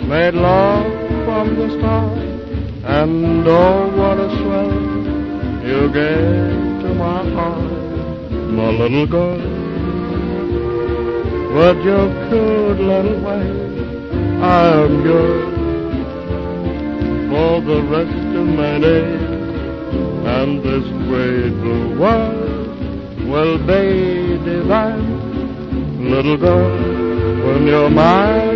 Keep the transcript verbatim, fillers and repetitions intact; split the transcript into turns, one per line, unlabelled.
made love from the start, and oh, what a swell you gave to my heart, my little girl. With your cute little way, I am yours for the rest of my days, and this great blue world will be divine, little girl, when you're mine.